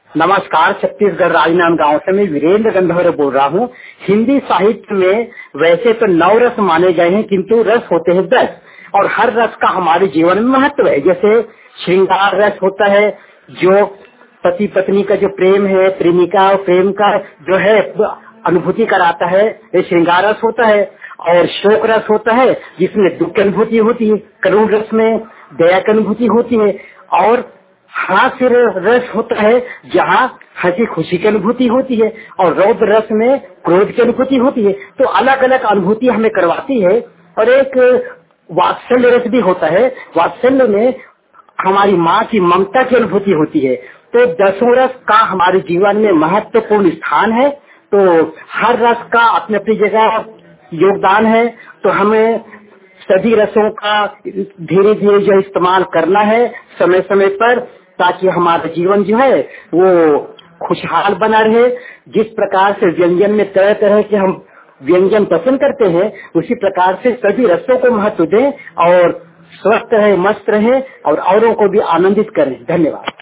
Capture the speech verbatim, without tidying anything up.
नमस्कार, छत्तीसगढ़ राजनांदगांव से मैं वीरेंद्र गंधर्व बोल रहा हूँ। हिंदी साहित्य में वैसे तो नौ रस माने गए हैं, किंतु रस होते हैं दस, और हर रस का हमारे जीवन में महत्व है। जैसे श्रृंगार रस होता है, जो पति पत्नी का जो प्रेम है, प्रेमिका और प्रेम का जो है अनुभूति कराता है, ये श्रृंगार रस होता है। और शोक रस होता है, जिसमें दुख की अनुभूति होती है। करुण रस में दया की अनुभूति होती है। और हास्य रस होता है, जहाँ हंसी खुशी की अनुभूति होती है। और रौद्र रस में क्रोध की अनुभूति होती है। तो अलग अलग अनुभूति हमें करवाती है। और एक वात्सल्य रस भी होता है। वात्सल्य में हमारी माँ की ममता की अनुभूति होती है। तो दसों रस का हमारे जीवन में महत्वपूर्ण स्थान है। तो हर रस का अपनी अपनी जगह योगदान है। तो हमें सभी रसों का धीरे धीरे जो इस्तेमाल करना है समय समय पर, ताकि हमारा जीवन जो है वो खुशहाल बना रहे। जिस प्रकार से व्यंजन में तरह तरह के हम व्यंजन पसंद करते हैं, उसी प्रकार से सभी रसों को महत्व दें और स्वस्थ रहे, मस्त रहे और औरों को भी आनंदित करें। धन्यवाद।